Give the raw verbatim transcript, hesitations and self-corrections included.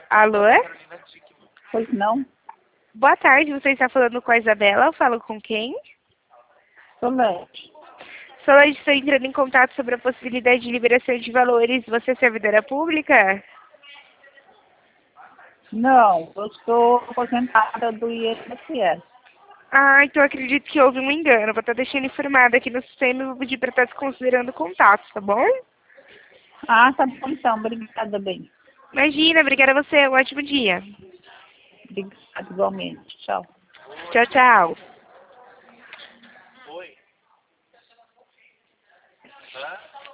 Alô? Pois não? Boa tarde, você está falando com a Isabela? Eu falo com quem? Solange. Solange, estou entrando em contato sobre a possibilidade de liberação de valores. Você é servidora pública? Não, eu sou aposentada do I N S S. Ah, então acredito que houve um engano. Vou estar deixando informada aqui no sistema e vou pedir para estar desconsiderando contatos, tá bom? Ah, tá bom então. Obrigada, bem. Imagina, obrigada a você. Um ótimo dia. Obrigada igualmente. Tchau. Tchau, tchau. Oi. Hã?